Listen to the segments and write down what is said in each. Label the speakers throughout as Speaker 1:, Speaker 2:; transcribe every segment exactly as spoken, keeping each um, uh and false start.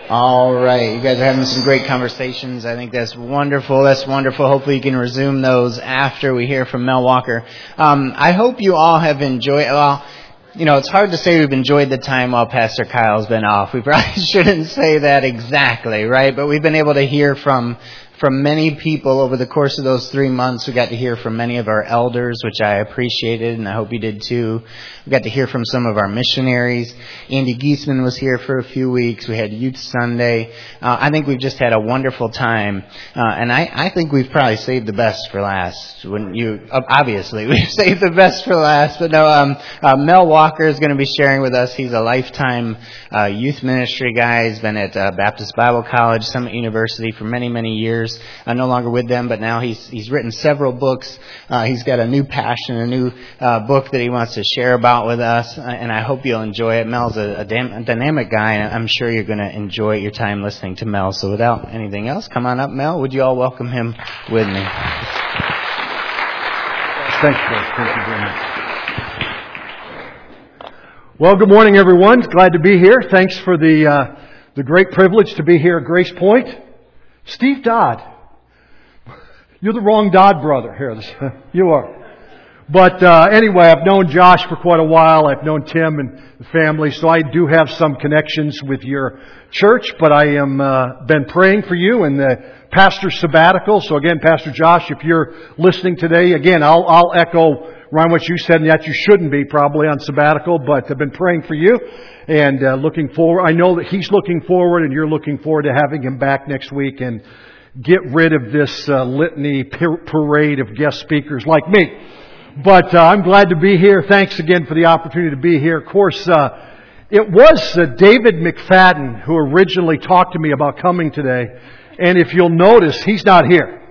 Speaker 1: All right. You guys are having some great conversations. I think that's wonderful. That's wonderful. Hopefully you can resume those after we hear from Mel Walker. Um, I hope you all have enjoyed, well, you know, it's hard to say we've enjoyed the time while Pastor Kyle's been off. We probably shouldn't say that exactly, right? But we've been able to hear from from many people over the course of those three months. We got to hear from many of our elders, which I appreciated, and I hope you did too. We got to hear from some of our missionaries. Andy Giesman was here for a few weeks. We had Youth Sunday. Uh, I think we've just had a wonderful time, uh, and I, I think we've probably saved the best for last. Wouldn't you? Obviously, we've saved the best for last. But no, um, uh, Mel Walker is going to be sharing with us. He's a lifetime uh, youth ministry guy. He's been at uh, Baptist Bible College, Summit University for many, many years. Uh, no longer with them, but now he's he's written several books. Uh, he's got a new passion, a new uh, book that he wants to share about with us, uh, and I hope you'll enjoy it. Mel's a, a, dam- a dynamic guy, and I'm sure you're going to enjoy your time listening to Mel. So without anything else, come on up, Mel. Would you all welcome him with me?
Speaker 2: Thanks, Chris. Thank you very much. Well, good morning, everyone. Glad to be here. Thanks for the uh, the great privilege to be here at Grace Point. Steve Dodd. You're the wrong Dodd brother here. You are. But uh, anyway, I've known Josh for quite a while. I've known Tim and the family, so I do have some connections with your church. But I am uh, been praying for you in the pastor sabbatical. So again, Pastor Josh, if you're listening today, again, I'll, I'll echo Ryan what you said, and that you shouldn't be probably on sabbatical. But I've been praying for you and uh, looking forward. I know that he's looking forward, and you're looking forward to having him back next week and get rid of this uh, litany parade of guest speakers like me. But uh, I'm glad to be here. Thanks again for the opportunity to be here. Of course, uh, it was uh, David McFadden who originally talked to me about coming today. And if you'll notice, he's not here.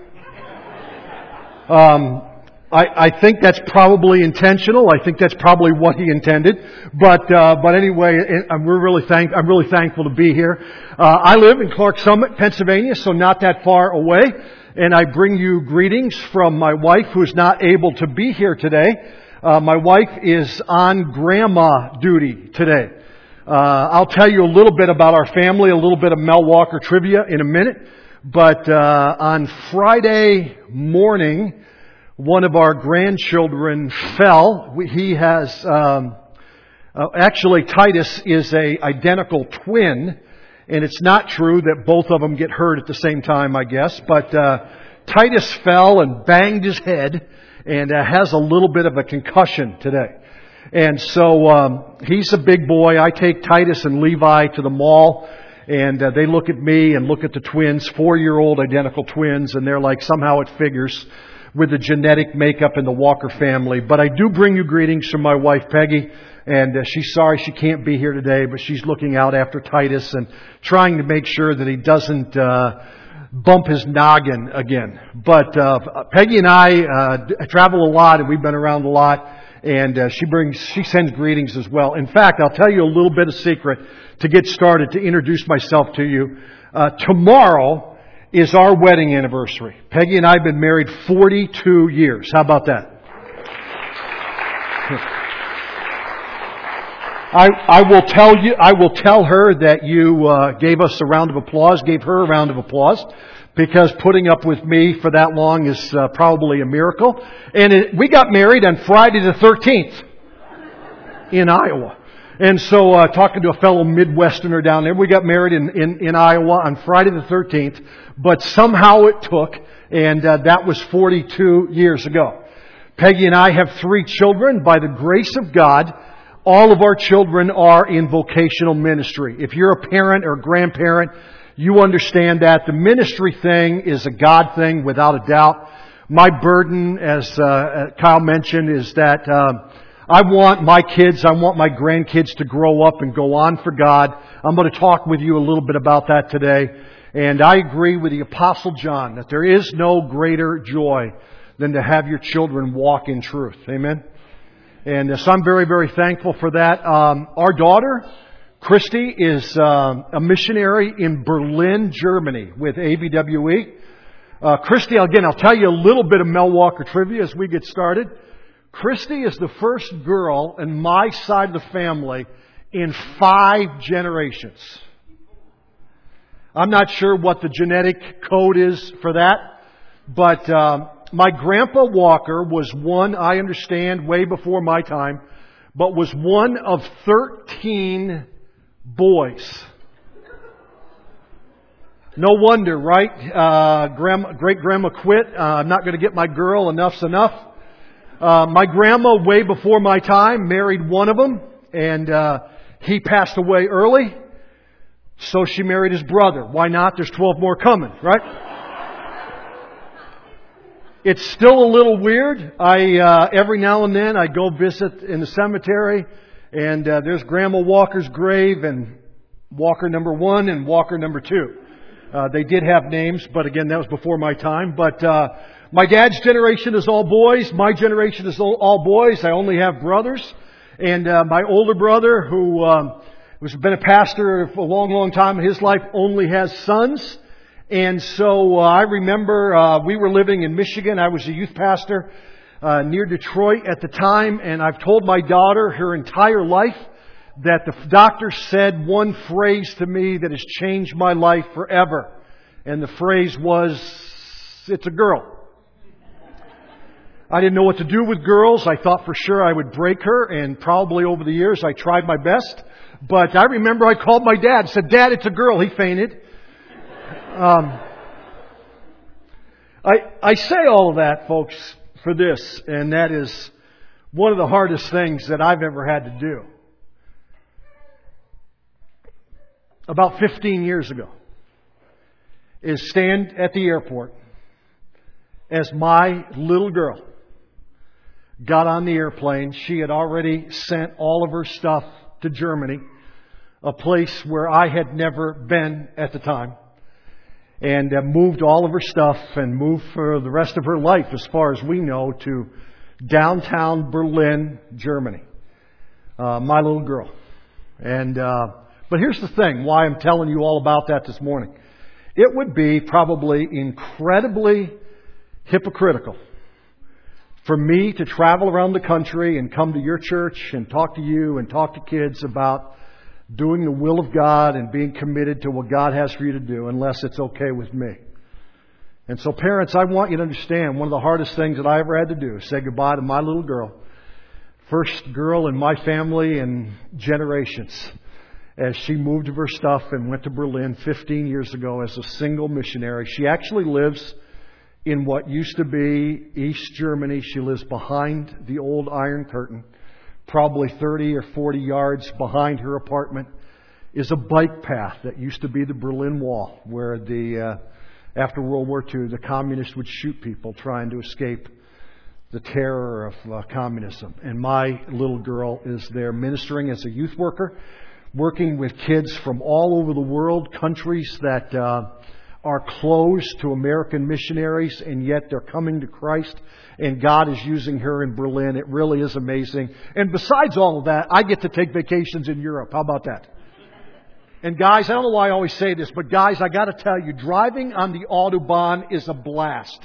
Speaker 2: Um, I, I think that's probably intentional. I think that's probably what he intended. But uh, but anyway, I'm we're really thank I'm really thankful to be here. Uh, I live in Clark Summit, Pennsylvania, so not that far away. And I bring you greetings from my wife, who is not able to be here today. Uh, my wife is on grandma duty today. Uh, I'll tell you a little bit about our family, a little bit of Mel Walker trivia in a minute. But uh, on Friday morning, one of our grandchildren fell. He has, um, uh, actually Titus is a identical twin. And it's not true that both of them get hurt at the same time, I guess. But uh, Titus fell and banged his head and uh, has a little bit of a concussion today. And so um, he's a big boy. I take Titus and Levi to the mall, and uh, they look at me and look at the twins, four-year-old identical twins, and they're like, somehow it figures with the genetic makeup in the Walker family. But I do bring you greetings from my wife, Peggy. And uh, she's sorry she can't be here today, but she's looking out after Titus and trying to make sure that he doesn't uh, bump his noggin again. But uh, Peggy and I uh, travel a lot, and we've been around a lot. And uh, she brings, she sends greetings as well. In fact, I'll tell you a little bit of secret to get started, to introduce myself to you. Uh, tomorrow is our wedding anniversary. Peggy and I have been married forty-two years. How about that? I, I will tell you, I will tell her that you uh, gave us a round of applause, gave her a round of applause, because putting up with me for that long is uh, probably a miracle. And it, we got married on Friday the thirteenth in Iowa. And so, uh, talking to a fellow Midwesterner down there, we got married in, in, in Iowa on Friday the thirteenth, but somehow it took, and uh, that was forty-two years ago. Peggy and I have three children. By the grace of God, all of our children are in vocational ministry. If you're a parent or a grandparent, you understand that. The ministry thing is a God thing, without a doubt. My burden, as uh, Kyle mentioned, is that uh, I want my kids, I want my grandkids to grow up and go on for God. I'm going to talk with you a little bit about that today. And I agree with the Apostle John that there is no greater joy than to have your children walk in truth. Amen? And so I'm very, very thankful for that. Um, our daughter, Christy, is um, a missionary in Berlin, Germany with A B W E. Uh, Christy, again, I'll tell you a little bit of Mel Walker trivia as we get started. Christy is the first girl in my side of the family in five generations. I'm not sure what the genetic code is for that, but um, my grandpa Walker was one, I understand, way before my time, but was one of thirteen boys. No wonder, right? Uh, grandma, great-grandma quit. Uh, I'm not going to get my girl. Enough's enough. Uh, my grandma, way before my time, married one of them, and uh, he passed away early. So she married his brother. Why not? There's twelve more coming, right? It's still a little weird. I uh, every now and then I go visit in the cemetery, and uh, there's Grandma Walker's grave, and Walker number one and Walker number two. Uh, they did have names, but again, that was before my time. But uh, my dad's generation is all boys. My generation is all, all boys. I only have brothers. And uh, my older brother, who um, has been a pastor for a long, long time in his life, only has sons. And so uh, I remember uh, we were living in Michigan. I was a youth pastor uh, near Detroit at the time. And I've told my daughter her entire life that the doctor said one phrase to me that has changed my life forever. And the phrase was, it's a girl. I didn't know what to do with girls. I thought for sure I would break her, and probably over the years I tried my best. But I remember I called my dad and said, Dad, it's a girl. He fainted. Um, I, I say all of that, folks, for this, and that is one of the hardest things that I've ever had to do. About fifteen years ago, is stand at the airport as my little girl got on the airplane. She had already sent all of her stuff to Germany, a place where I had never been at the time, and uh, moved all of her stuff and moved for the rest of her life, as far as we know, to downtown Berlin, Germany. Uh, my little girl. And, uh, but here's the thing, why I'm telling you all about that this morning. It would be probably incredibly hypocritical for me to travel around the country and come to your church and talk to you and talk to kids about doing the will of God and being committed to what God has for you to do, unless it's okay with me. And so parents, I want you to understand one of the hardest things that I ever had to do is say goodbye to my little girl. First girl in my family in generations, as she moved of her stuff and went to Berlin fifteen years ago as a single missionary. She actually lives in what used to be East Germany. She lives behind the old Iron Curtain. Probably thirty or forty yards behind her apartment is a bike path that used to be the Berlin Wall, where the uh, after World War Two, the communists would shoot people trying to escape the terror of uh, communism. And my little girl is there ministering as a youth worker, working with kids from all over the world, countries that uh, are closed to American missionaries, and yet they're coming to Christ. And God is using her in Berlin. It really is amazing. And besides all of that, I get to take vacations in Europe. How about that? And guys, I don't know why I always say this, but guys, I got to tell you, driving on the Autobahn is a blast.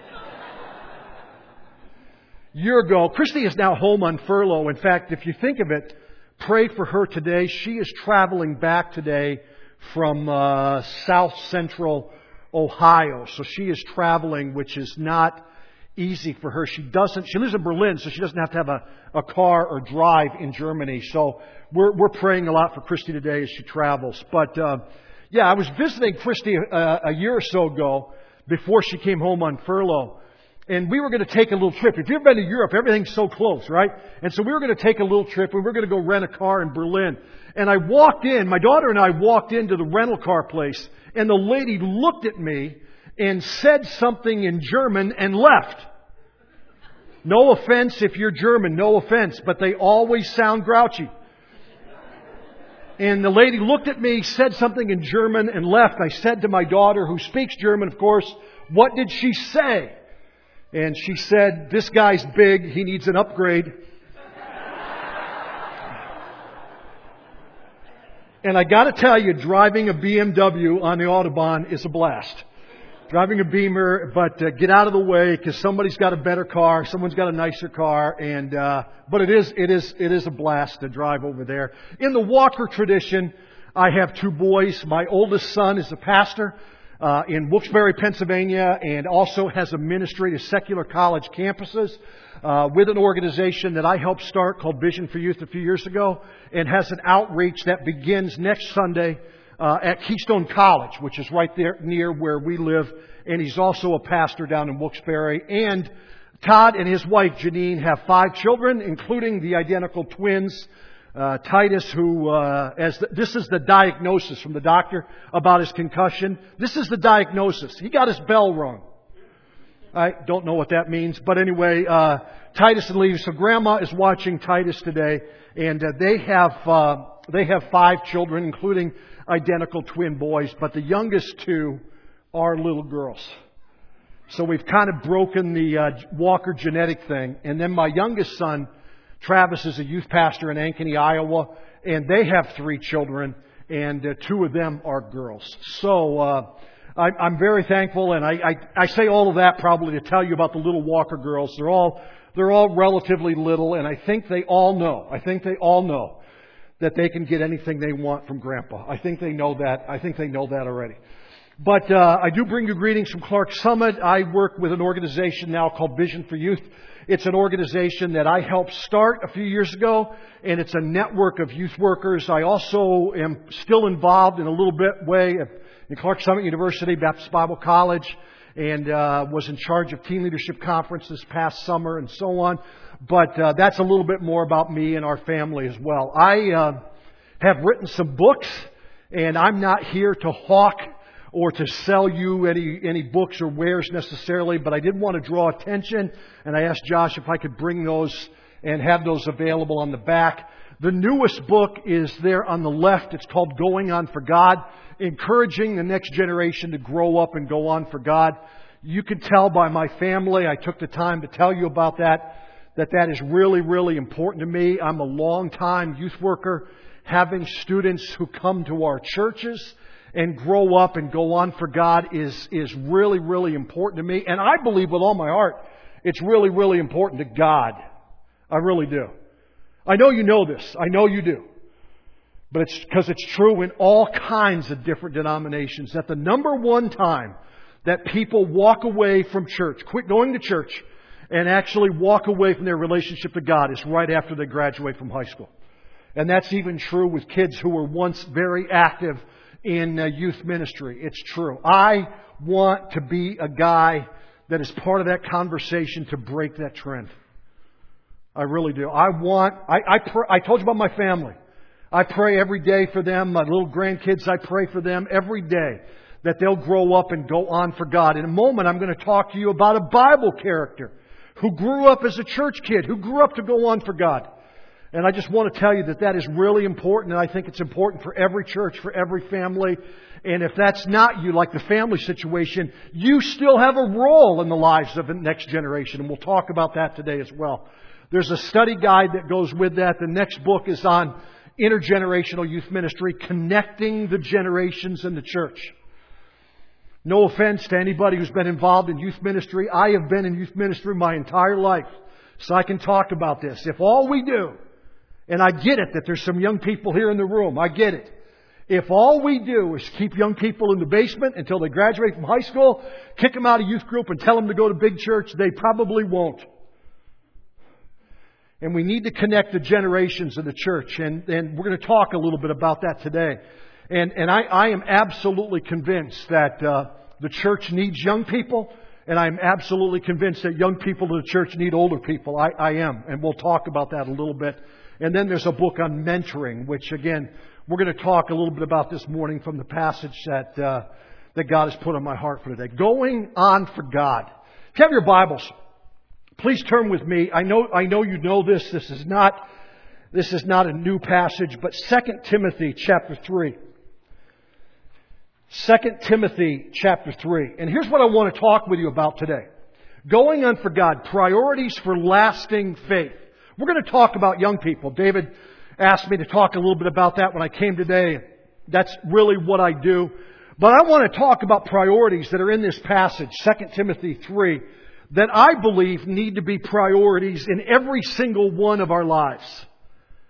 Speaker 2: Year ago, Christy is now home on furlough. In fact, if you think of it, pray for her today. She is traveling back today from uh, south central Ohio. So she is traveling, which is not easy for her. She doesn't, she lives in Berlin, so she doesn't have to have a, a car or drive in Germany. So we're, we're praying a lot for Christy today as she travels. But, uh, yeah, I was visiting Christy uh, a year or so ago before she came home on furlough. And we were going to take a little trip. If you've ever been to Europe, everything's so close, right? And so we were going to take a little trip, and we were going to go rent a car in Berlin. And I walked in, my daughter and I walked into the rental car place, and the lady looked at me and said something in German and left. No offense if you're German, no offense, but they always sound grouchy. And the lady looked at me, said something in German, and left. I said to my daughter, who speaks German, of course, what did she say? And she said, this guy's big, he needs an upgrade. And I got to tell you, driving a B M W on the Autobahn is a blast. Driving a Beamer, but uh, get out of the way because somebody's got a better car, someone's got a nicer car, and uh, but it is it is it is a blast to drive over there. In the Walker tradition, I have two boys. My oldest son is a pastor uh, in Wilkes-Barre, Pennsylvania, and also has a ministry to secular college campuses uh, with an organization that I helped start called Vision for Youth a few years ago, and has an outreach that begins next Sunday uh, at Keystone College, which is right there near where we live. And he's also a pastor down in Wilkes-Barre. And Todd and his wife Janine have five children, including the identical twins. Uh, Titus, who, uh, as the, this is the diagnosis from the doctor about his concussion. This is the diagnosis. He got his bell rung. I don't know what that means, but anyway, uh, Titus and Lee. So Grandma is watching Titus today, and uh, they have uh, they have five children, including identical twin boys, but the youngest two are little girls. So we've kind of broken the uh, Walker genetic thing, and then my youngest son, Travis, is a youth pastor in Ankeny, Iowa, and they have three children, and uh, two of them are girls. So uh, I, I'm very thankful, and I, I, I say all of that probably to tell you about the little Walker girls. They're all they're all relatively little, and I think they all know. I think they all know that they can get anything they want from Grandpa. I think they know that. I think they know that already. But uh, I do bring you greetings from Clark Summit. I work with an organization now called Vision for Youth. It's an organization that I helped start a few years ago, and it's a network of youth workers. I also am still involved in a little bit way in Clark Summit University, Baptist Bible College, and uh, was in charge of Teen Leadership Conference this past summer and so on. But uh, that's a little bit more about me and our family as well. I uh, have written some books, and I'm not here to hawk or to sell you any, any books or wares necessarily, but I did want to draw attention, and I asked Josh if I could bring those and have those available on the back. The newest book is there on the left. It's called Going On for God, encouraging the next generation to grow up and go on for God. You can tell by my family, I took the time to tell you about that, that that is really, really important to me. I'm a long-time youth worker, having students who come to our churches and grow up and go on for God is, is really, really important to me. And I believe with all my heart, it's really, really important to God. I really do. I know you know this. I know you do. But it's because it's true in all kinds of different denominations that the number one time that people walk away from church, quit going to church, and actually walk away from their relationship to God is right after they graduate from high school. And that's even true with kids who were once very active in uh, youth ministry. It's true. I want to be a guy that is part of that conversation to break that trend. I really do. I want, I, I, pr- I told you about my family. I pray every day for them. My little grandkids, I pray for them every day that they'll grow up and go on for God. In a moment, I'm going to talk to you about a Bible character who grew up as a church kid, who grew up to go on for God. And I just want to tell you that that is really important, and I think it's important for every church, for every family. And if that's not you, like the family situation, you still have a role in the lives of the next generation. And we'll talk about that today as well. There's a study guide that goes with that. The next book is on intergenerational youth ministry, connecting the generations in the church. No offense to anybody who's been involved in youth ministry. I have been in youth ministry my entire life, so I can talk about this. If all we do, and I get it that there's some young people here in the room. I get it. If all we do is keep young people in the basement until they graduate from high school, kick them out of youth group and tell them to go to big church, they probably won't. And we need to connect the generations of the church. And, and we're going to talk a little bit about that today. And, and I, I am absolutely convinced that uh, the church needs young people. And I'm absolutely convinced that young people in the church need older people. I, I am. And we'll talk about that a little bit. And then there's a book on mentoring, which again, we're going to talk a little bit about this morning from the passage that uh, that God has put on my heart for today. Going on for God. If you have your Bibles, please turn with me. I know I know you know this. This is not this is not a new passage, but Second Timothy chapter three. Second Timothy chapter three. And here's what I want to talk with you about today. Going on for God, priorities for lasting faith. We're going to talk about young people. David asked me to talk a little bit about that when I came today. That's really what I do. But I want to talk about priorities that are in this passage, Second Timothy three, that I believe need to be priorities in every single one of our lives.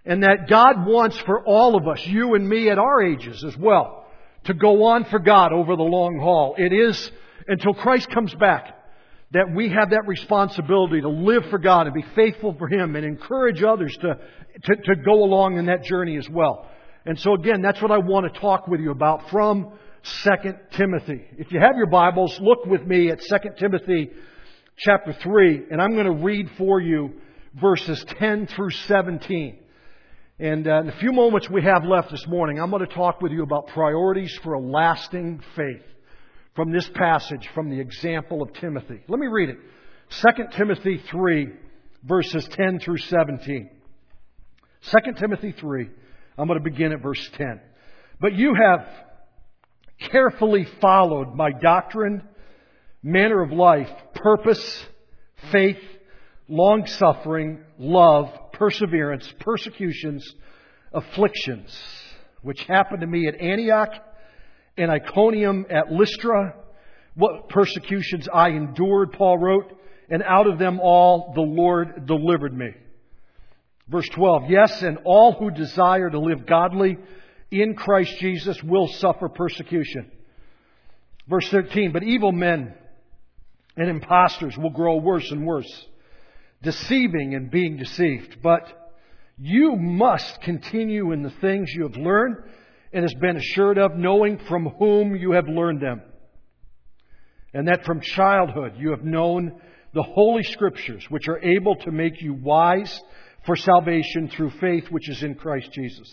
Speaker 2: And that God wants for all of us, you and me at our ages as well, to go on for God over the long haul. It is until Christ comes back that we have that responsibility to live for God and be faithful for Him and encourage others to, to, to go along in that journey as well. And so again, that's what I want to talk with you about from Second Timothy. If you have your Bibles, look with me at Second Timothy chapter three, and I'm going to read for you verses ten through seventeen. And uh, in the few moments we have left this morning, I'm going to talk with you about priorities for a lasting faith from this passage, from the example of Timothy. Let me read it. Second Timothy three, verses ten through seventeen. Second Timothy three, I'm going to begin at verse ten. But you have carefully followed my doctrine, manner of life, purpose, faith, long-suffering, love, perseverance, persecutions, afflictions, which happened to me at Antioch and Iconium, at Lystra, what persecutions I endured, Paul wrote, and out of them all the Lord delivered me. Verse twelve, yes, and all who desire to live godly in Christ Jesus will suffer persecution. Verse thirteen, but evil men and impostors will grow worse and worse, deceiving and being deceived. But you must continue in the things you have learned and has been assured of, knowing from whom you have learned them. And that from childhood you have known the Holy Scriptures, which are able to make you wise for salvation through faith which is in Christ Jesus.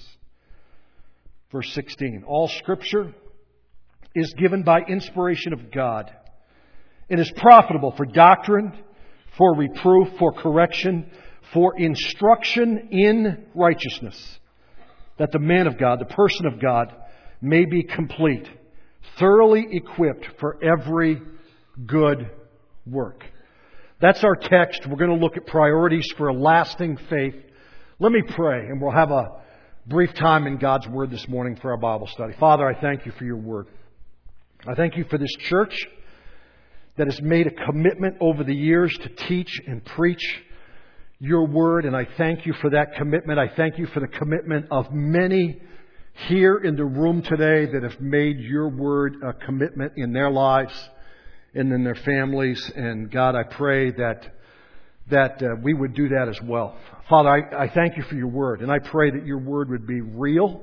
Speaker 2: Verse sixteen, all Scripture is given by inspiration of God and is profitable for doctrine, for reproof, for correction, for instruction in righteousness, that the man of God, the person of God, may be complete, thoroughly equipped for every good work. That's our text. We're going to look at priorities for a lasting faith. Let me pray, and we'll have a brief time in God's Word this morning for our Bible study. Father, I thank you for your Word. I thank you for this church that has made a commitment over the years to teach and preach your Word, and I thank you for that commitment. I thank you for the commitment of many here in the room today that have made your Word a commitment in their lives and in their families. And God, I pray that that uh, we would do that as well. Father, I, I thank you for your Word, and I pray that your Word would be real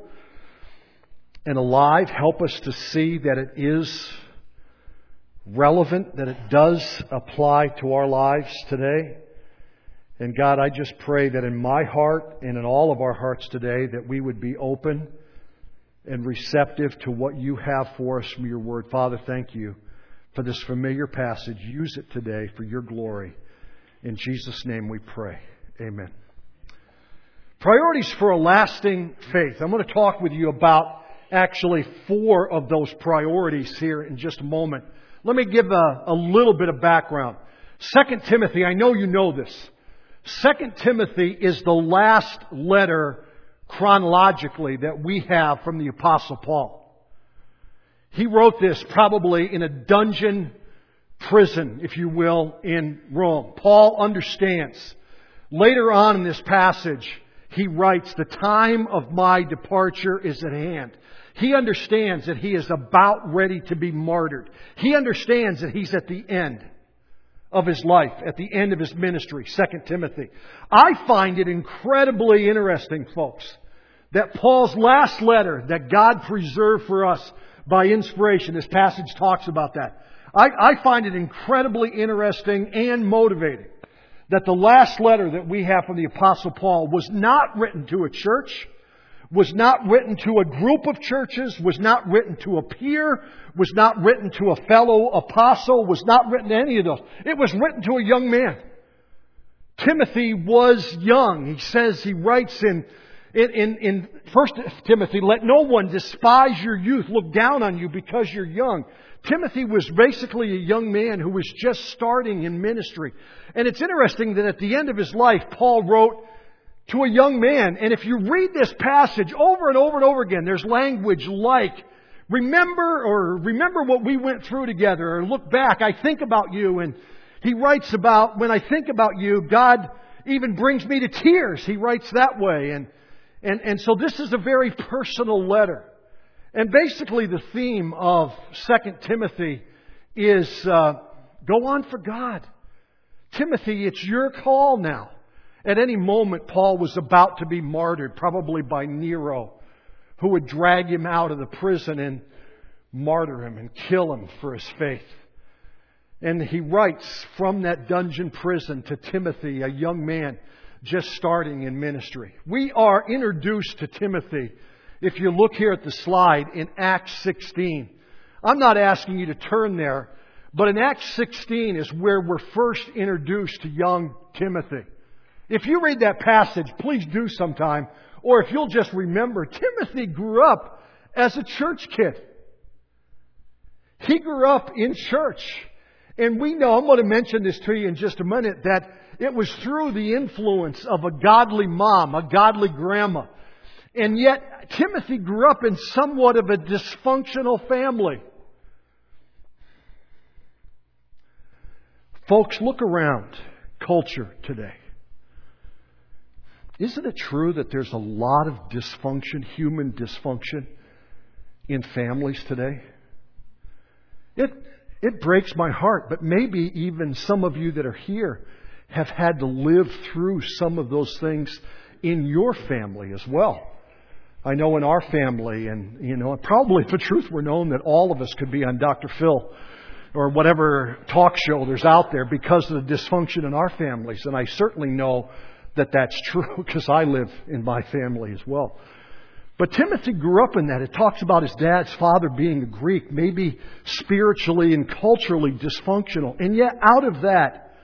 Speaker 2: and alive. Help us to see that it is relevant, that it does apply to our lives today. And God, I just pray that in my heart and in all of our hearts today, that we would be open and receptive to what you have for us from your Word. Father, thank you for this familiar passage. Use it today for your glory. In Jesus' name we pray. Amen. Priorities for a lasting faith. I'm going to talk with you about actually four of those priorities here in just a moment. Let me give a, a little bit of background. Second Timothy, I know you know this. Second Timothy is the last letter chronologically that we have from the Apostle Paul. He wrote this probably in a dungeon prison, if you will, in Rome. Paul understands. Later on in this passage, he writes, the time of my departure is at hand. He understands that he is about ready to be martyred. He understands that he's at the end of his life, at the end of his ministry, Second Timothy. I find it incredibly interesting, folks, that Paul's last letter that God preserved for us by inspiration, this passage talks about that. I, I find it incredibly interesting and motivating that the last letter that we have from the Apostle Paul was not written to a church, was not written to a group of churches, was not written to a peer, was not written to a fellow apostle, was not written to any of those. It was written to a young man. Timothy was young. He says, he writes in, in, in, in First Timothy, let no one despise your youth, look down on you because you're young. Timothy was basically a young man who was just starting in ministry. And it's interesting that at the end of his life, Paul wrote to a young man. And if you read this passage over and over and over again, there's language like, remember or remember what we went through together, or look back, I think about you. And he writes about, when I think about you, God even brings me to tears. He writes that way. And And, and so this is a very personal letter. And basically the theme of Second Timothy is uh, go on for God. Timothy, it's your call now. At any moment, Paul was about to be martyred, probably by Nero, who would drag him out of the prison and martyr him and kill him for his faith. And he writes from that dungeon prison to Timothy, a young man just starting in ministry. We are introduced to Timothy, if you look here at the slide, in Acts sixteen. I'm not asking you to turn there, but in Acts sixteen is where we're first introduced to young Timothy. If you read that passage, please do sometime. Or if you'll just remember, Timothy grew up as a church kid. He grew up in church. And we know, I'm going to mention this to you in just a minute, that it was through the influence of a godly mom, a godly grandma. And yet, Timothy grew up in somewhat of a dysfunctional family. Folks, look around culture today. Isn't it true that there's a lot of dysfunction, human dysfunction, in families today? It, it breaks my heart, but maybe even some of you that are here have had to live through some of those things in your family as well. I know in our family, and you know, probably if the truth were known, that all of us could be on Doctor Phil or whatever talk show there's out there because of the dysfunction in our families. And I certainly know that that's true because I live in my family as well. But Timothy grew up in that. It talks about his dad's father being a Greek, maybe spiritually and culturally dysfunctional. And yet out of that,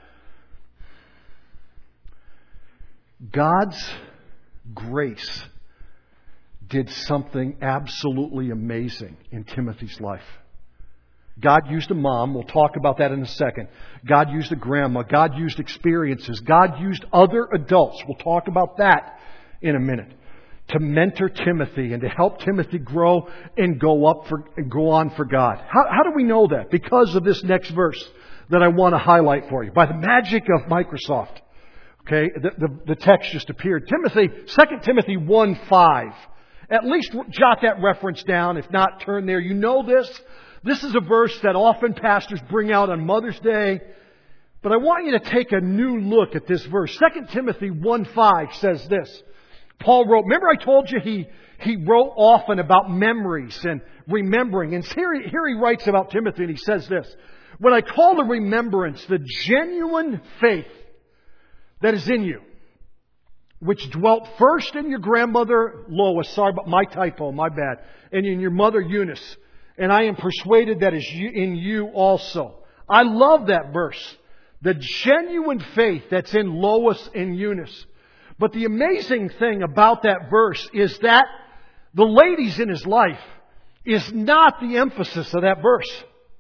Speaker 2: God's grace did something absolutely amazing in Timothy's life. God used a mom. We'll talk about that in a second. God used a grandma. God used experiences. God used other adults. We'll talk about that in a minute. To mentor Timothy and to help Timothy grow and go up for and go on for God. How, how do we know that? Because of this next verse that I want to highlight for you. By the magic of Microsoft. Okay, the, the, the text just appeared. Timothy, Second Timothy one five. At least jot that reference down. If not, turn there. You know this. This is a verse that often pastors bring out on Mother's Day. But I want you to take a new look at this verse. Second Timothy one five says this. Paul wrote, remember I told you he, he wrote often about memories and remembering. And here he, here he writes about Timothy and he says this. When I call to remembrance the genuine faith that is in you, which dwelt first in your grandmother Lois, sorry about my typo, my bad, and in your mother Eunice, and I am persuaded that is in you also. I love that verse. The genuine faith that's in Lois and Eunice. But the amazing thing about that verse is that the ladies in his life is not the emphasis of that verse.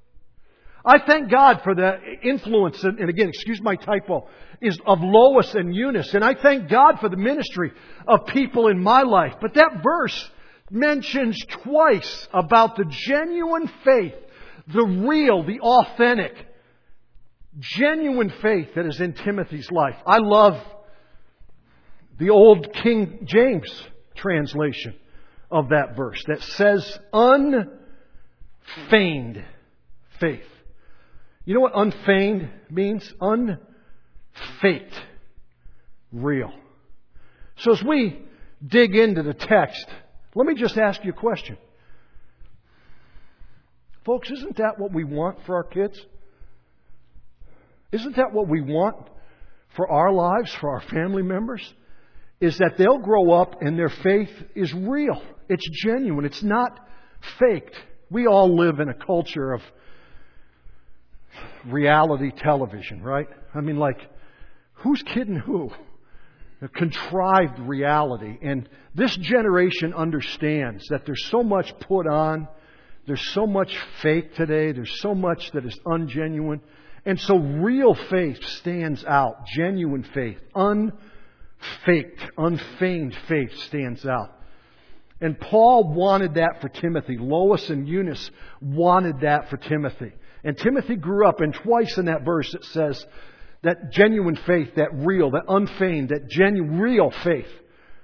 Speaker 2: I thank God for the influence, and again, excuse my typo, is of Lois and Eunice. And I thank God for the ministry of people in my life. But that verse mentions twice about the genuine faith, the real, the authentic, genuine faith that is in Timothy's life. I love the old King James translation of that verse that says unfeigned faith. You know what unfeigned means? Unfaked. Real. So as we dig into the text, let me just ask you a question. Folks, isn't that what we want for our kids? Isn't that what we want for our lives, for our family members? Is that they'll grow up and their faith is real. It's genuine. It's not faked. We all live in a culture of reality television, right? I mean, like, who's kidding who? A contrived reality. And this generation understands that there's so much put on. There's so much fake today. There's so much that is ungenuine. And so real faith stands out. Genuine faith. Unfaked, unfeigned faith stands out. And Paul wanted that for Timothy. Lois and Eunice wanted that for Timothy. And Timothy grew up, and twice in that verse it says that genuine faith, that real, that unfeigned, that genuine, real faith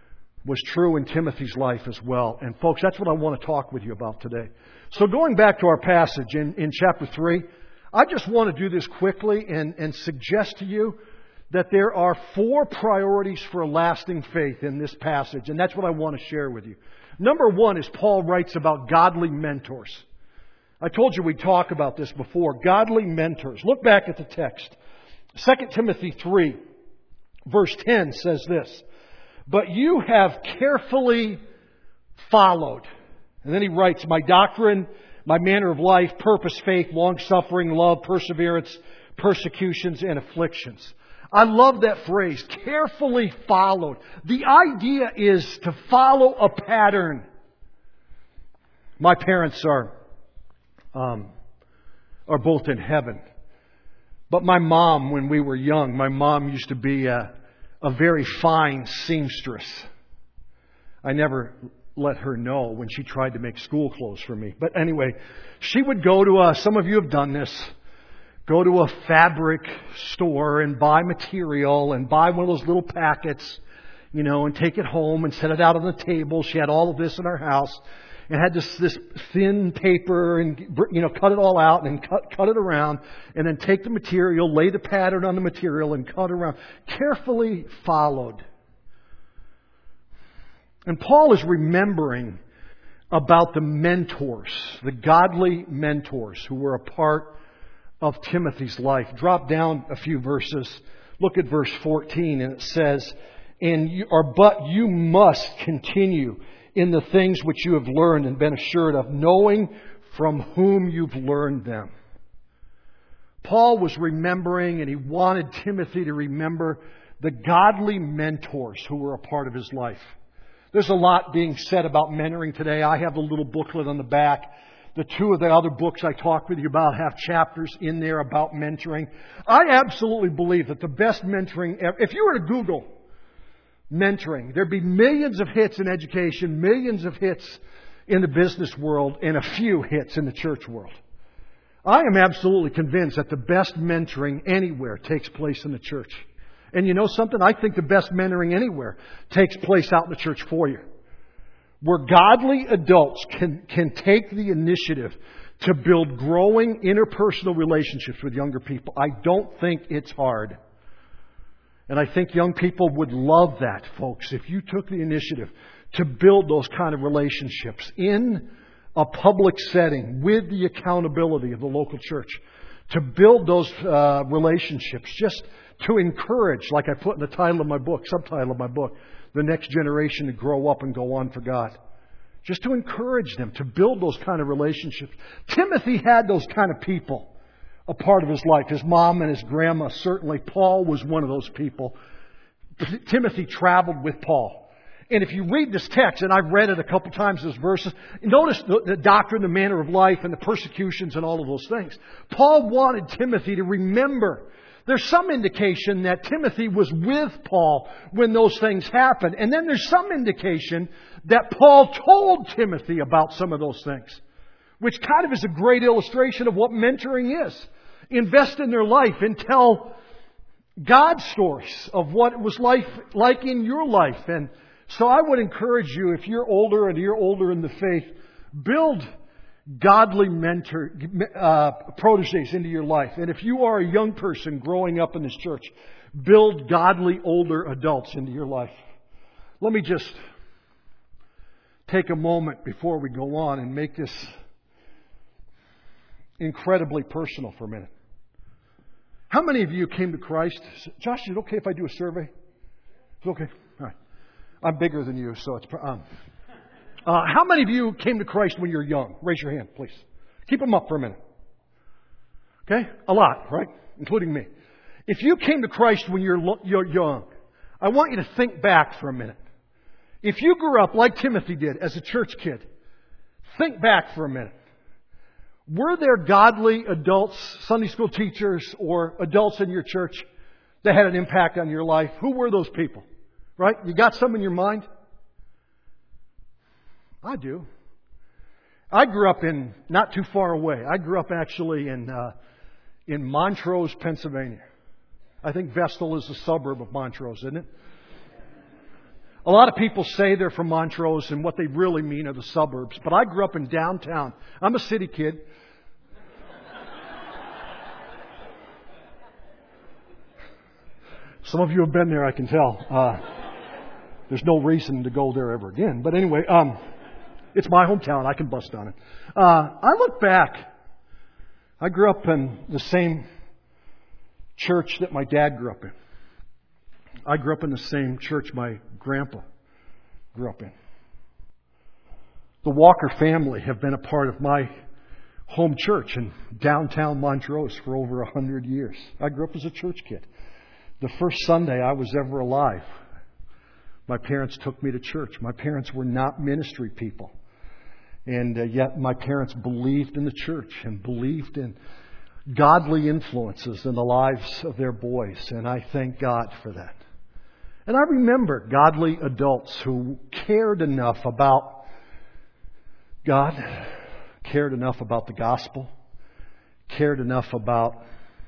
Speaker 2: was true in Timothy's life as well. And folks, that's what I want to talk with you about today. So going back to our passage in, in chapter three, I just want to do this quickly and, and suggest to you that there are four priorities for a lasting faith in this passage. And that's what I want to share with you. Number one is Paul writes about godly mentors. I told you we'd talk about this before. Godly mentors. Look back at the text. Second Timothy three, verse ten says this. But you have carefully followed. And then he writes, my doctrine, my manner of life, purpose, faith, long-suffering, love, perseverance, persecutions, and afflictions. I love that phrase, carefully followed. The idea is to follow a pattern. My parents are, um, are both in heaven. But my mom, when we were young, my mom used to be a, a very fine seamstress. I never let her know when she tried to make school clothes for me. But anyway, she would go to a, some of you have done this, go to a fabric store and buy material and buy one of those little packets, you know, and take it home and set it out on the table. She had all of this in her house and had this, this thin paper and, you know, cut it all out and cut, cut it around and then take the material, lay the pattern on the material and cut around. Carefully followed. And Paul is remembering about the mentors, the godly mentors who were a part of Timothy's life. Drop down a few verses. Look at verse fourteen, and it says, "And you are, but you must continue in the things which you have learned and been assured of, knowing from whom you've learned them." Paul was remembering, and he wanted Timothy to remember the godly mentors who were a part of his life. There's a lot being said about mentoring today. I have a little booklet on the back. The two of the other books I talked with you about have chapters in there about mentoring. I absolutely believe that the best mentoring ever, if you were to Google mentoring, there'd be millions of hits in education, millions of hits in the business world, and a few hits in the church world. I am absolutely convinced that the best mentoring anywhere takes place in the church. And you know something? I think the best mentoring anywhere takes place out in the church for you. Where godly adults can, can take the initiative to build growing interpersonal relationships with younger people. I don't think it's hard. And I think young people would love that, folks, if you took the initiative to build those kind of relationships in a public setting with the accountability of the local church. To build those uh, relationships, just to encourage, like I put in the title of my book, subtitle of my book, the next generation to grow up and go on for God. Just to encourage them to build those kind of relationships. Timothy had those kind of people a part of his life. His mom and his grandma, certainly. Paul was one of those people. Timothy traveled with Paul. And if you read this text, and I've read it a couple times, those verses, notice the, the doctrine, the manner of life, and the persecutions and all of those things. Paul wanted Timothy to remember. There's some indication that Timothy was with Paul when those things happened. And then there's some indication that Paul told Timothy about some of those things. Which kind of is a great illustration of what mentoring is. Invest in their life and tell God stories of what it was like, like in your life. And so I would encourage you, if you're older and you're older in the faith, build godly mentor, uh, proteges into your life. And if you are a young person growing up in this church, build godly older adults into your life. Let me just take a moment before we go on and make this incredibly personal for a minute. How many of you came to Christ? Josh, is it okay if I do a survey? It's okay. All right. I'm bigger than you, so it's... Um, uh, how many of you came to Christ when you were young? Raise your hand, please. Keep them up for a minute. Okay? A lot, right? Including me. If you came to Christ when you're, lo- you're young, I want you to think back for a minute. If you grew up like Timothy did as a church kid, think back for a minute. Were there godly adults, Sunday school teachers, or adults in your church that had an impact on your life? Who were those people? Right? You got some in your mind? I do. I grew up in, not too far away. I grew up actually in uh, in Montrose, Pennsylvania. I think Vestal is a suburb of Montrose, isn't it? A lot of people say they're from Montrose, and what they really mean are the suburbs. But I grew up in downtown. I'm a city kid. Some of you have been there, I can tell. Uh, there's no reason to go there ever again. But anyway, um, it's my hometown. I can bust on it. Uh, I look back. I grew up in the same church that my dad grew up in. I grew up in the same church my grandpa grew up in. The Walker family have been a part of my home church in downtown Montrose for over a hundred years. I grew up as a church kid. The first Sunday I was ever alive, my parents took me to church. My parents were not ministry people. And uh, yet my parents believed in the church and believed in godly influences in the lives of their boys. And I thank God for that. And I remember godly adults who cared enough about God, cared enough about the gospel, cared enough about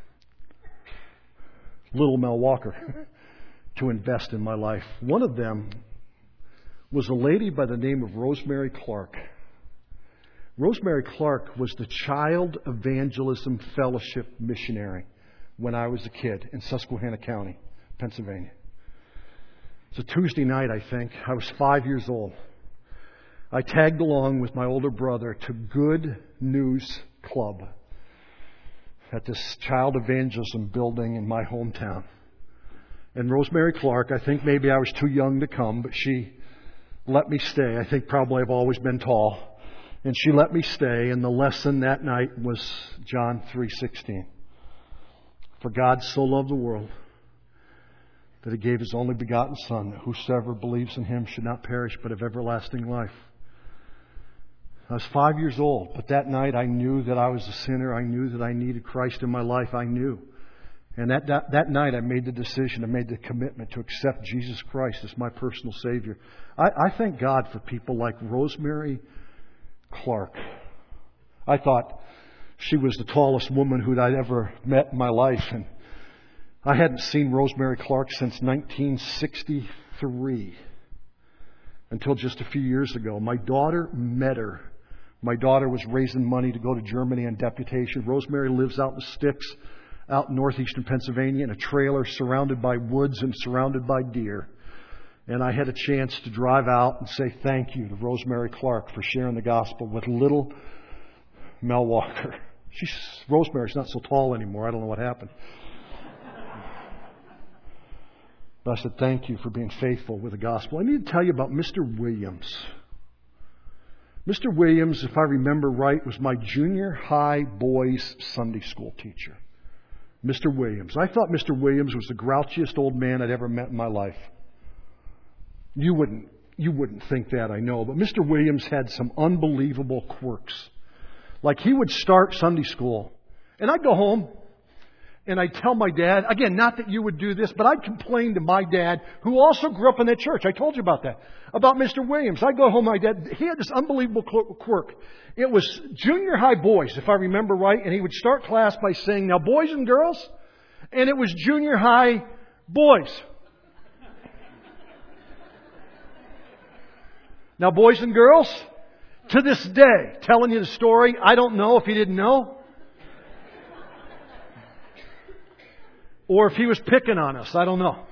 Speaker 2: little Mel Walker to invest in my life. One of them was a lady by the name of Rosemary Clark. Rosemary Clark was the Child Evangelism Fellowship missionary when I was a kid in Susquehanna County, Pennsylvania. It's a Tuesday night, I think. I was five years old. I tagged along with my older brother to Good News Club at this child evangelism building in my hometown. And Rosemary Clark, I think maybe I was too young to come, but she let me stay. I think probably I've always been tall. And she let me stay, and the lesson that night was John three sixteen. For God so loved the world that He gave His only begotten Son, that whosoever believes in Him should not perish but have everlasting life. I was five years old, but that night I knew that I was a sinner. I knew that I needed Christ in my life. I knew. And that, that, that night I made the decision, I made the commitment to accept Jesus Christ as my personal Savior. I, I thank God for people like Rosemary Clark. I thought she was the tallest woman who I'd ever met in my life. And I hadn't seen Rosemary Clark since nineteen sixty-three. Until just a few years ago. My daughter met her. My daughter was raising money to go to Germany on deputation. Rosemary lives out in the sticks, out in northeastern Pennsylvania, in a trailer surrounded by woods and surrounded by deer. And I had a chance to drive out and say thank you to Rosemary Clark for sharing the gospel with little Mel Walker. She's, Rosemary's not so tall anymore. I don't know what happened. But I said, thank you for being faithful with the gospel. I need to tell you about Mister Williams. Mister Williams, if I remember right, was my junior high boys' Sunday school teacher. Mister Williams. I thought Mister Williams was the grouchiest old man I'd ever met in my life. You wouldn't, you wouldn't think that, I know. But Mister Williams had some unbelievable quirks. Like he would start Sunday school, and I'd go home, and I'd tell my dad, again, not that you would do this, but I'd complain to my dad, who also grew up in that church. I told you about that. About Mister Williams. I'd go home, my dad, he had this unbelievable quirk. It was junior high boys, if I remember right, and he would start class by saying, now boys and girls, and it was junior high boys. Now boys and girls, to this day, telling you the story, I don't know if he didn't know. Or if he was picking on us, I don't know.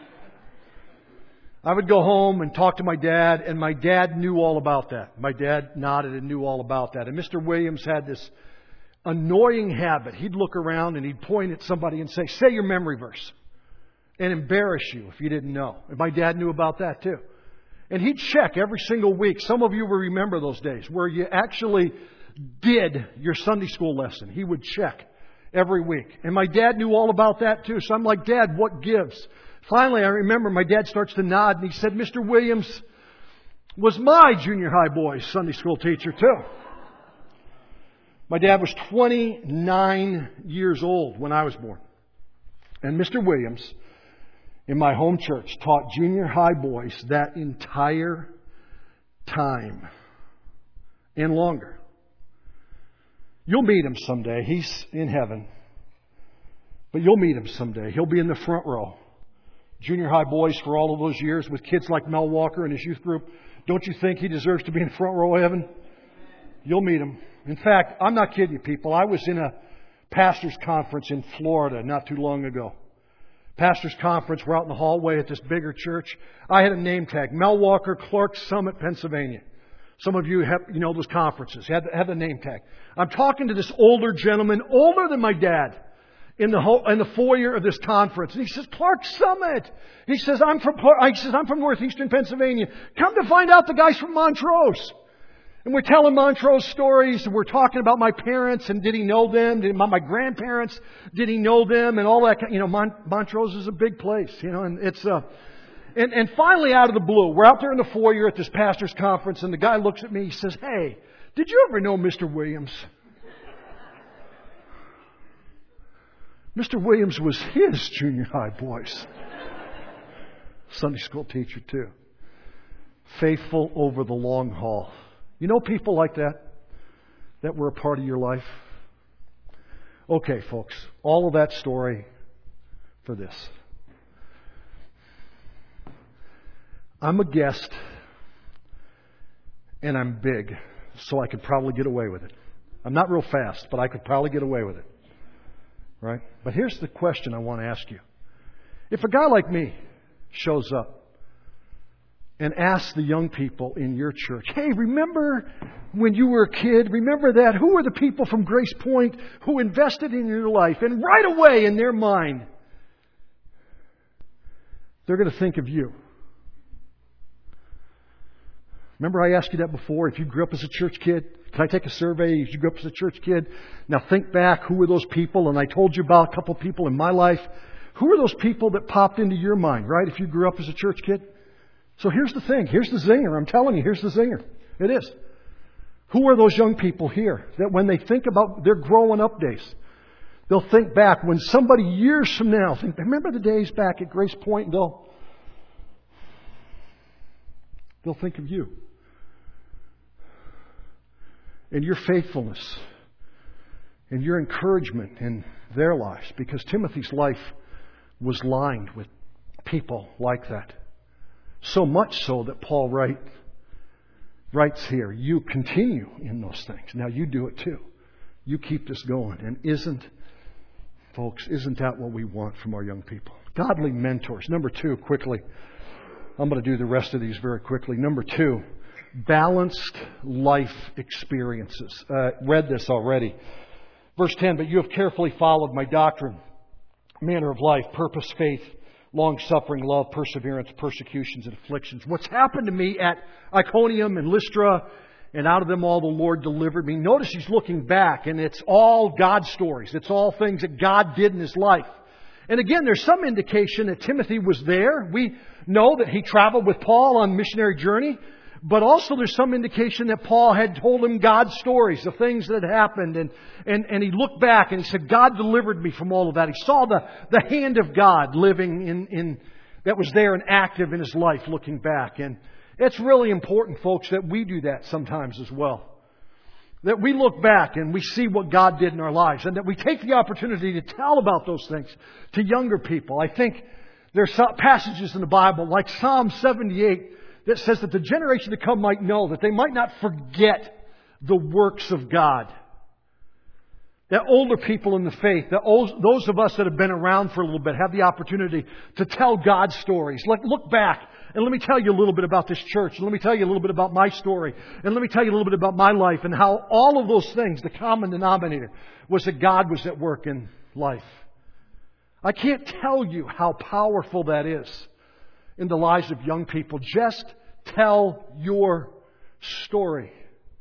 Speaker 2: I would go home and talk to my dad, and my dad knew all about that. My dad nodded and knew all about that. And Mister Williams had this annoying habit. He'd look around and he'd point at somebody and say, say your memory verse, and embarrass you if you didn't know. And my dad knew about that too. And he'd check every single week. Some of you will remember those days where you actually did your Sunday school lesson. He would check every week. And my dad knew all about that too. So I'm like, Dad, what gives? Finally, I remember my dad starts to nod and he said, Mister Williams was my junior high boys Sunday school teacher too. My dad was twenty-nine years old when I was born. And Mister Williams, in my home church, taught junior high boys that entire time and longer. You'll meet him someday. He's in heaven. But you'll meet him someday. He'll be in the front row. junior high boys for all of those years with kids like Mel Walker and his youth group. Don't you think he deserves to be in the front row of heaven? You'll meet him. In fact, I'm not kidding you, people. I was in a pastor's conference in Florida not too long ago. Pastor's conference. We're out in the hallway at this bigger church. I had a name tag. Mel Walker, Clark Summit, Pennsylvania. Some of you have, you know, those conferences. Had the, had the name tag. I'm talking to this older gentleman, older than my dad, in the whole, in the foyer of this conference. And he says, Clark Summit. He says, I'm from, he says, I'm from northeastern Pennsylvania. Come to find out the guy's from Montrose. And we're telling Montrose stories, and we're talking about my parents, and did he know them? Did my, my grandparents, did he know them? And all that. You know, Mon, Montrose is a big place, you know, and it's, uh, and, and finally out of the blue, we're out there in the foyer at this pastor's conference, and the guy looks at me, he says, hey, did you ever know Mister Williams? Mister Williams was his junior high boys. Sunday school teacher too. Faithful over the long haul. You know people like that? That were a part of your life? Okay, folks. All of that story for this. I'm a guest, and I'm big, so I could probably get away with it. I'm not real fast, but I could probably get away with it. Right? But here's the question I want to ask you. If a guy like me shows up and asks the young people in your church, hey, remember when you were a kid? Remember that? Who were the people from Grace Point who invested in your life? And right away in their mind, they're going to think of you. Remember I asked you that before? If you grew up as a church kid, can I take a survey? If you grew up as a church kid, now think back, who were those people? And I told you about a couple of people in my life. Who are those people that popped into your mind, right? If you grew up as a church kid? So here's the thing. Here's the zinger. I'm telling you, here's the zinger. It is. Who are those young people here that when they think about their growing up days, they'll think back when somebody years from now think, remember the days back at Grace Point? And they'll, they'll think of you. And your faithfulness and your encouragement in their lives. Because Timothy's life was lined with people like that. So much so that Paul write, writes here, you continue in those things. Now you do it too. You keep this going. And isn't, folks, isn't that what we want from our young people? Godly mentors. Number two, quickly. I'm going to do the rest of these very quickly. Number two. Balanced life experiences. Uh, read this already. Verse ten, but you have carefully followed my doctrine, manner of life, purpose, faith, long-suffering, love, perseverance, persecutions, and afflictions. What's happened to me at Iconium and Lystra, and out of them all the Lord delivered me. Notice he's looking back, and it's all God stories. It's all things that God did in his life. And again, there's some indication that Timothy was there. We know that he traveled with Paul on missionary journey. But also there's some indication that Paul had told him God's stories, the things that had happened. And, and, and he looked back and he said, God delivered me from all of that. He saw the, the hand of God living in, in, that was there and active in his life looking back. And it's really important, folks, that we do that sometimes as well. That we look back and we see what God did in our lives. And that we take the opportunity to tell about those things to younger people. I think there's passages in the Bible like Psalm seventy-eight that says that the generation to come might know, that they might not forget the works of God. That older people in the faith, that those of us that have been around for a little bit, have the opportunity to tell God's stories. Let, look back and let me tell you a little bit about this church. And let me tell you a little bit about my story. And let me tell you a little bit about my life and how all of those things, the common denominator, was that God was at work in life. I can't tell you how powerful that is in the lives of young people. Just tell your story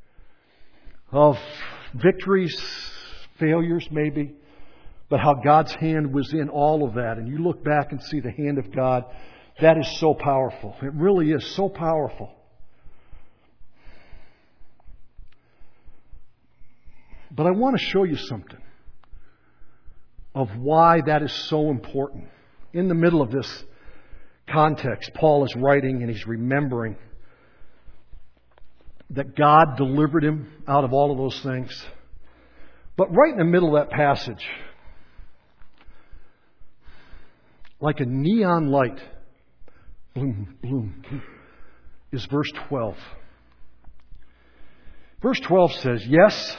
Speaker 2: of victories, failures maybe, but how God's hand was in all of that. And you look back and see the hand of God. That is so powerful. It really is so powerful. But I want to show you something of why that is so important. In the middle of this context, Paul is writing and he's remembering that God delivered him out of all of those things. But right in the middle of that passage, like a neon light, bloom, bloom, bloom, is verse twelve. Verse twelve says, yes,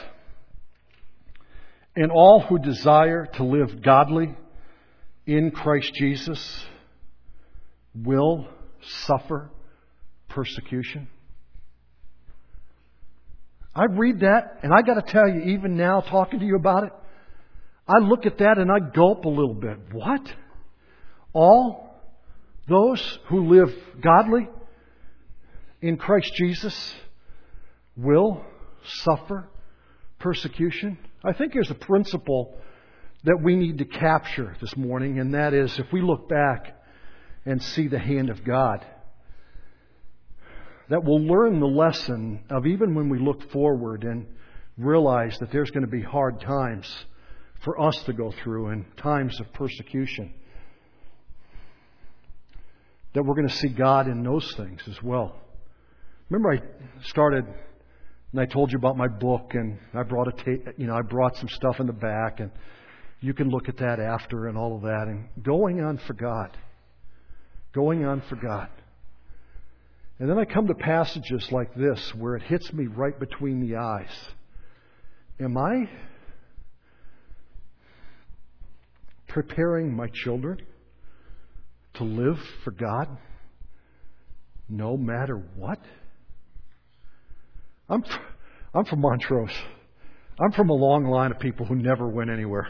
Speaker 2: and all who desire to live godly in Christ Jesus will suffer persecution. I read that, and I got to tell you, even now, talking to you about it, I look at that and I gulp a little bit. What? All those who live godly in Christ Jesus will suffer persecution? I think there's a principle that we need to capture this morning, and that is if we look back and see the hand of God, that we'll learn the lesson of even when we look forward and realize that there's going to be hard times for us to go through and times of persecution, that we're going to see God in those things as well. Remember, I started and I told you about my book, and I brought a ta- you know I brought some stuff in the back, and you can look at that after and all of that. And going on for God, going on for God. And then I come to passages like this where it hits me right between the eyes. Am I preparing my children to live for God no matter what? I'm I'm from Montrose. I'm from a long line of people who never went anywhere.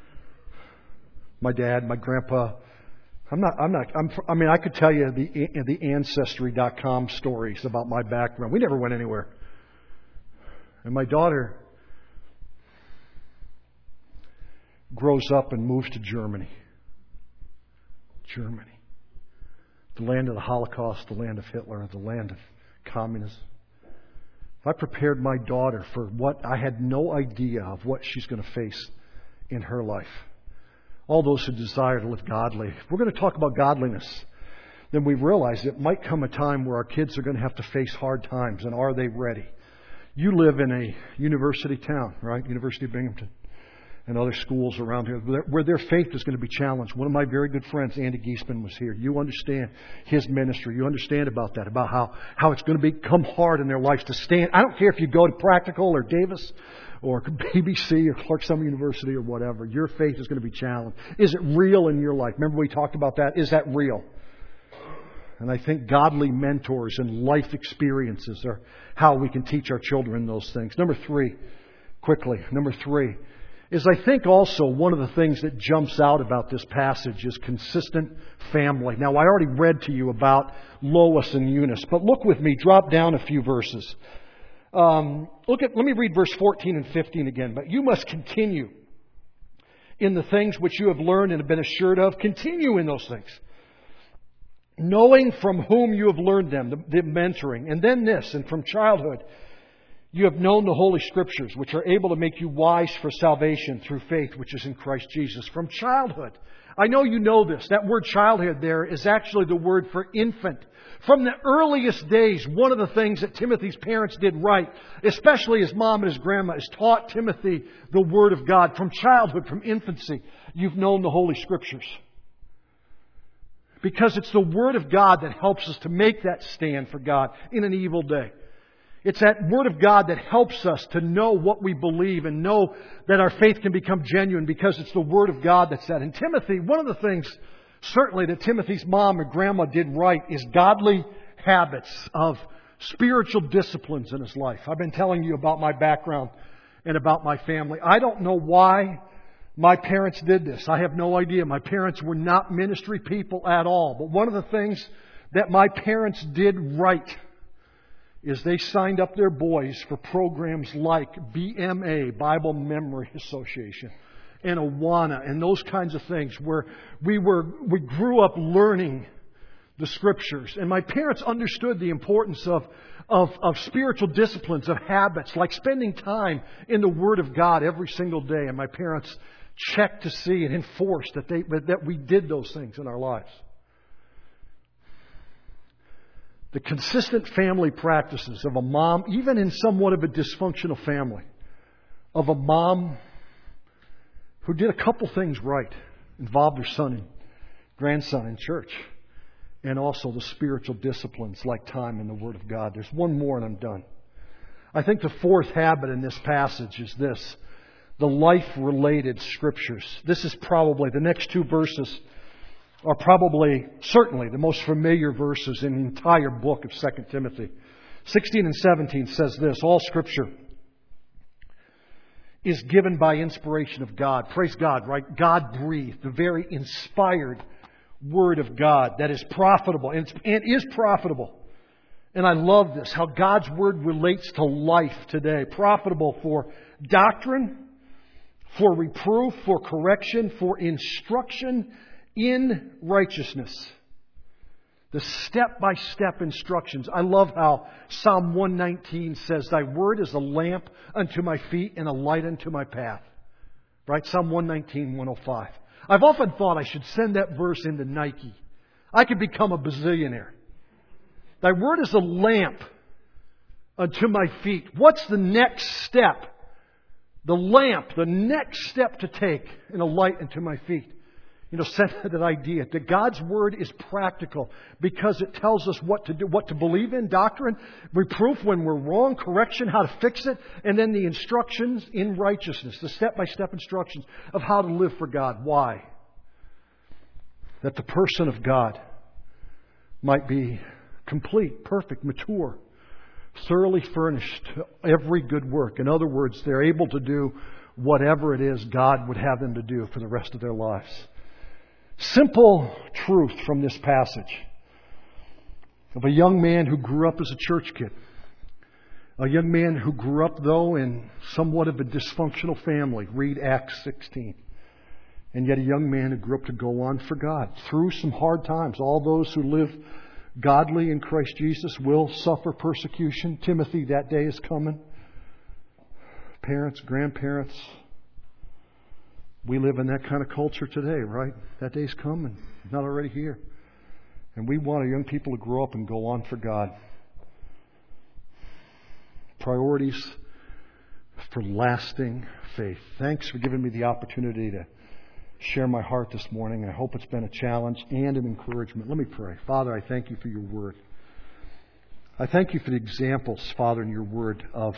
Speaker 2: My dad, my grandpa. I'm not. I'm not. I'm. I mean, I could tell you the the ancestry dot com stories about my background. We never went anywhere. And my daughter grows up and moves to Germany. Germany, the land of the Holocaust, the land of Hitler, the land of communism. If I prepared my daughter for what I had no idea of what she's going to face in her life. All those who desire to live godly. If we're going to talk about godliness, then we realize it might come a time where our kids are going to have to face hard times. And are they ready? You live in a university town, right? University of Binghamton and other schools around here where their faith is going to be challenged. One of my very good friends, Andy Giesman, was here. You understand his ministry. You understand about that, about how, how it's going to become hard in their lives to stand. I don't care if you go to Practical or Davis or B B C or Clark Summit University or whatever. Your faith is going to be challenged. Is it real in your life? Remember we talked about that? Is that real? And I think godly mentors and life experiences are how we can teach our children those things. Number three, quickly, number three, is I think also one of the things that jumps out about this passage is consistent family. Now, I already read to you about Lois and Eunice, but look with me, drop down a few verses. Um, look at, let me read verse fourteen and fifteen again. But you must continue in the things which you have learned and have been assured of. Continue in those things, knowing from whom you have learned them, the, the mentoring. And then this, and from childhood, you have known the Holy Scriptures, which are able to make you wise for salvation through faith, which is in Christ Jesus. From childhood. I know you know this. That word childhood there is actually the word for infant. From the earliest days, one of the things that Timothy's parents did right, especially his mom and his grandma, is taught Timothy the Word of God. From childhood, from infancy, you've known the Holy Scriptures. Because it's the Word of God that helps us to make that stand for God in an evil day. It's that Word of God that helps us to know what we believe and know that our faith can become genuine because it's the Word of God that's that. And Timothy, one of the things certainly that Timothy's mom and grandma did right is godly habits of spiritual disciplines in his life. I've been telling you about my background and about my family. I don't know why my parents did this. I have no idea. My parents were not ministry people at all. But one of the things that my parents did right is they signed up their boys for programs like B M A, Bible Memory Association, and Awana, and those kinds of things where we were we grew up learning the Scriptures. And my parents understood the importance of, of, of spiritual disciplines, of habits, like spending time in the Word of God every single day. And my parents checked to see and enforced that they that we did those things in our lives. The consistent family practices of a mom, even in somewhat of a dysfunctional family, of a mom who did a couple things right, involved her son in grandson in church. And also the spiritual disciplines like time and the Word of God. There's one more and I'm done. I think the fourth habit in this passage is this. The life-related Scriptures. This is probably, the next two verses are probably, certainly, the most familiar verses in the entire book of Second Timothy. sixteen and seventeen says this, all Scripture is given by inspiration of God. Praise God, right? God breathed, the very inspired Word of God that is profitable and is profitable. And I love this, how God's Word relates to life today. Profitable for doctrine, for reproof, for correction, for instruction in righteousness. The step-by-step instructions. I love how Psalm one nineteen says, Thy Word is a lamp unto my feet and a light unto my path. Right? Psalm one nineteen, one oh five. I've often thought I should send that verse into Nike. I could become a bazillionaire. Thy Word is a lamp unto my feet. What's the next step? The lamp, the next step to take, and a light unto my feet. You know, send that idea that God's Word is practical because it tells us what to do, what to believe in, doctrine, reproof when we're wrong, correction, how to fix it, and then the instructions in righteousness, the step-by-step instructions of how to live for God. Why? That the person of God might be complete, perfect, mature, thoroughly furnished to every good work. In other words, they're able to do whatever it is God would have them to do for the rest of their lives. Simple truth from this passage of a young man who grew up as a church kid. A young man who grew up, though, in somewhat of a dysfunctional family. Read Acts sixteen. And yet a young man who grew up to go on for God through some hard times. All those who live godly in Christ Jesus will suffer persecution. Timothy, that day is coming. Parents, grandparents, we live in that kind of culture today, right? That day's coming. It's not already here. And we want our young people to grow up and go on for God. Priorities for lasting faith. Thanks for giving me the opportunity to share my heart this morning. I hope it's been a challenge and an encouragement. Let me pray. Father, I thank you for your Word. I thank you for the examples, Father, in your Word of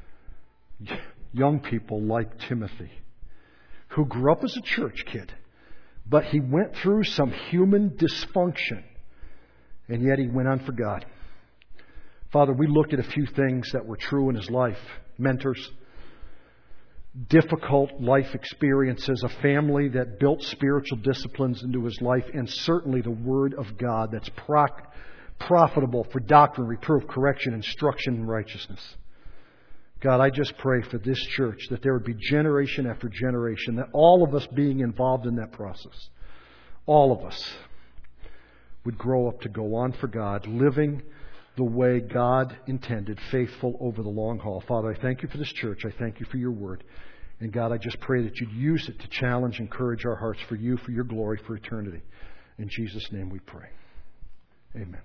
Speaker 2: young people like Timothy, who grew up as a church kid, but he went through some human dysfunction, and yet he went on for God. Father, we looked at a few things that were true in his life. Mentors, difficult life experiences, a family that built spiritual disciplines into his life, and certainly the Word of God that's pro- profitable for doctrine, reproof, correction, instruction, and righteousness. God, I just pray for this church that there would be generation after generation, that all of us being involved in that process, all of us would grow up to go on for God, living the way God intended, faithful over the long haul. Father, I thank you for this church. I thank you for your Word. And God, I just pray that you'd use it to challenge, encourage our hearts for you, for your glory, for eternity. In Jesus' name we pray. Amen.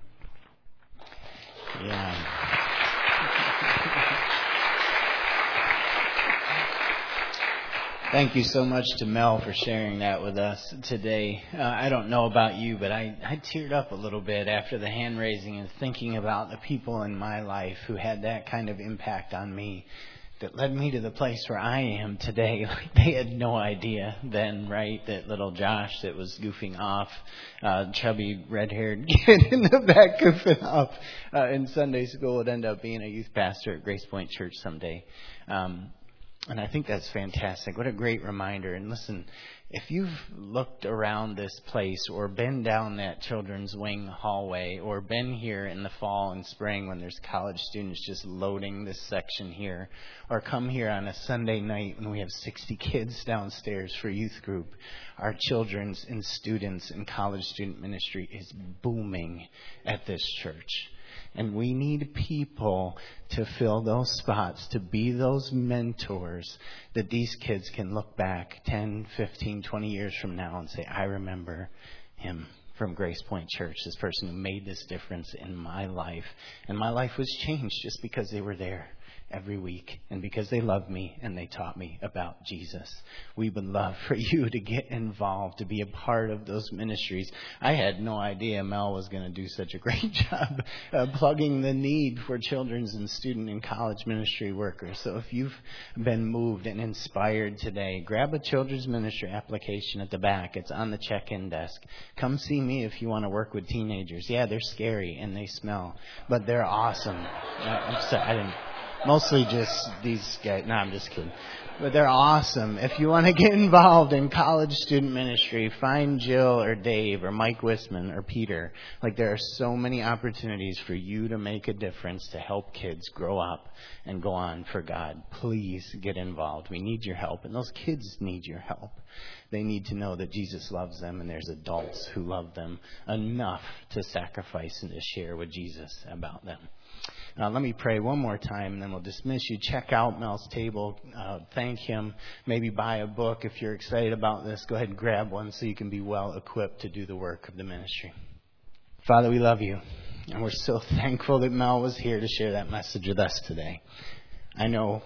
Speaker 1: Yeah. Thank you so much to Mel for sharing that with us today. Uh, I don't know about you, but I, I teared up a little bit after the hand raising and thinking about the people in my life who had that kind of impact on me that led me to the place where I am today. Like, they had no idea then, right? That little Josh that was goofing off, uh, chubby red-haired kid in the back goofing off uh, in Sunday school would end up being a youth pastor at Grace Point Church someday. Um, And I think that's fantastic. What a great reminder. And listen, if you've looked around this place or been down that children's wing hallway or been here in the fall and spring when there's college students just loading this section here, or come here on a Sunday night when we have sixty kids downstairs for youth group, our children's and students and college student ministry is booming at this church. And we need people to fill those spots, to be those mentors that these kids can look back ten, fifteen, twenty years from now and say, I remember him from Grace Point Church, this person who made this difference in my life. And my life was changed just because they were there. every week, and because they love me and they taught me about Jesus. We would love for you to get involved, to be a part of those ministries. I had no idea Mel was going to do such a great job uh, plugging the need for children's and student and college ministry workers. So if you've been moved and inspired today, grab a children's ministry application at the back. It's on the check-in desk. Come see me if you want to work with teenagers. Yeah, they're scary and they smell, but they're awesome. I'm sorry, I didn't. Mostly just these guys. No, I'm just kidding. But they're awesome. If you want to get involved in college student ministry, find Jill or Dave or Mike Wisman or Peter. Like, there are so many opportunities for you to make a difference, to help kids grow up and go on for God. Please get involved. We need your help. And those kids need your help. They need to know that Jesus loves them, and there's adults who love them enough to sacrifice and to share with Jesus about them. Uh, let me pray one more time, and then we'll dismiss you. Check out Mel's table. Uh, thank him. Maybe buy a book. If you're excited about this, go ahead and grab one so you can be well equipped to do the work of the ministry. Father, we love you, and we're so thankful that Mel was here to share that message with us today. I know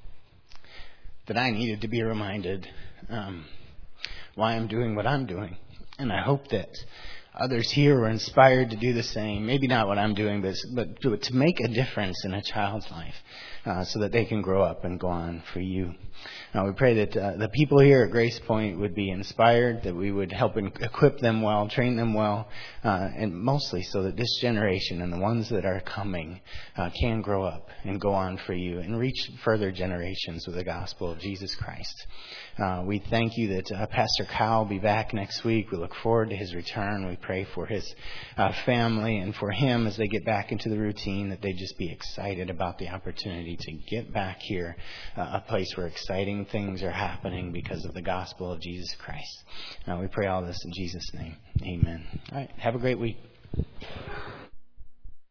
Speaker 1: that I needed to be reminded um, why I'm doing what I'm doing, and I hope that others here were inspired to do the same. Maybe not what I'm doing, but, but to, to make a difference in a child's life uh, so that they can grow up and go on for you. Now, we pray that uh, the people here at Grace Point would be inspired, that we would help and equip them well, train them well, uh, and mostly so that this generation and the ones that are coming uh, can grow up and go on for you and reach further generations with the gospel of Jesus Christ. Uh, we thank you that uh, Pastor Kyle will be back next week. We look forward to his return. We pray for his uh, family and for him as they get back into the routine, that they just be excited about the opportunity to get back here, uh, a place where exciting things are happening because of the gospel of Jesus Christ. Now we pray all this in Jesus' name. Amen. All right. Have a great week.